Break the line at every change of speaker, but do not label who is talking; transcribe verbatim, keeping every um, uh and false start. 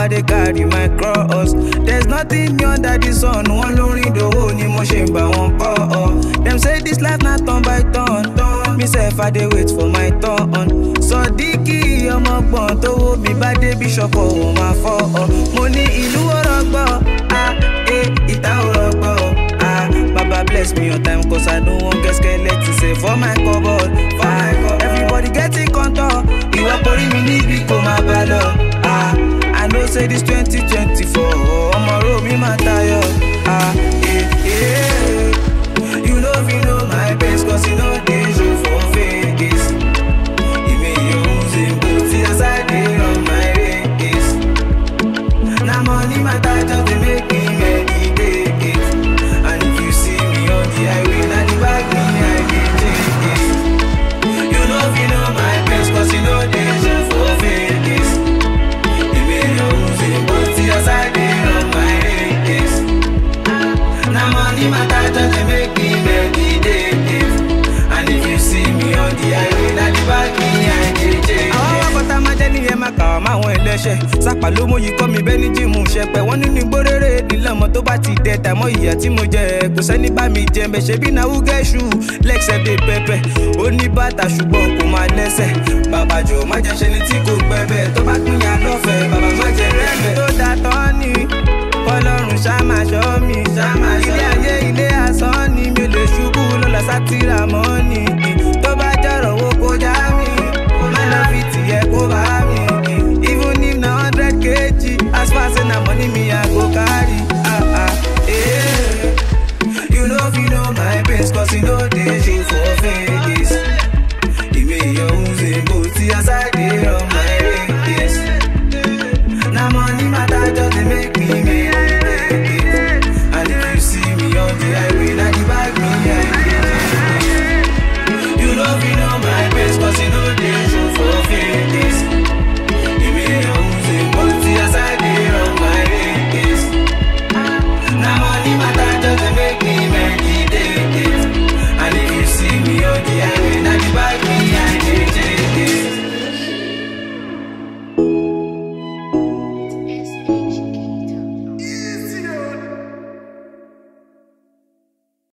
I dey carry my cross. There's nothing new under the sun. One lórí ìdòwò ni mo ṣe ń bá wọn kọ́. Dem say this life na turn by turn. Me sef I dey wait for my turn. Sọ̀díkì ọmọgbọ̀n tó wo mi bá débi ṣọkọ̀ òun máa fọ́ ọ. Mo ní ìlú ọ̀rọ̀gbọ̀, ah, eh, ìta ọ̀rọ̀gbọ̀, ah. Baba bless me on time cause I don't want get skeleton say for my cupboard. Ah, everybody getting contour. Ìwọ porí mi níbi kò máa bá lọ. Ah, I know say this twenty twenty-four ọmọ ro mi máa tayọ. Ah, eh, eh. You know if you know my best cause you know dey show for face. Even your own go see as I dey on my race. Na money matter just dey make me meditate. And if you see me on the highway, na the bag me I dey take. You know if you know my best cause you know dey show for face. Even your own go see as I dey on my race. Na money matter just dey make me meditate. And if you see me on the highway, na the bag me I dey take. Àwọn akọta máa jẹ́ níyẹn máa kà wá máwọn ẹlẹ́ṣẹ̀. Sápà ló mú yìí kọ́ mi bẹ́ẹ̀ ní jíìmù ṣẹpẹ̀. Wọ́n nínú ìgbóréré ìdílé ọmọ tó bá ti dẹ̀ tàmọ́ ìyá tí mo jẹ. Kò sẹ́ni bá mi jẹ mbẹ̀ ṣe bí náà wúgẹ́ṣù. Lẹ́ksẹ̀ dé pẹpẹ. Ó ní bàtà ṣùgbọ́n kò máa lẹ́sẹ̀. Bàbá jò má jẹ́ ṣe ni tí kò gbẹ̀bẹ̀. Tó bá pín yà lọ́fẹ̀ẹ́, bàbá má jẹ rẹ́bẹ̀. Tó da tán ni Ọlọ́run ṣá máa ṣọ́ mi. Ilé ayé ilé asán ni mi ò lè ṣubú lọ́la sátìrà mọ́ ni.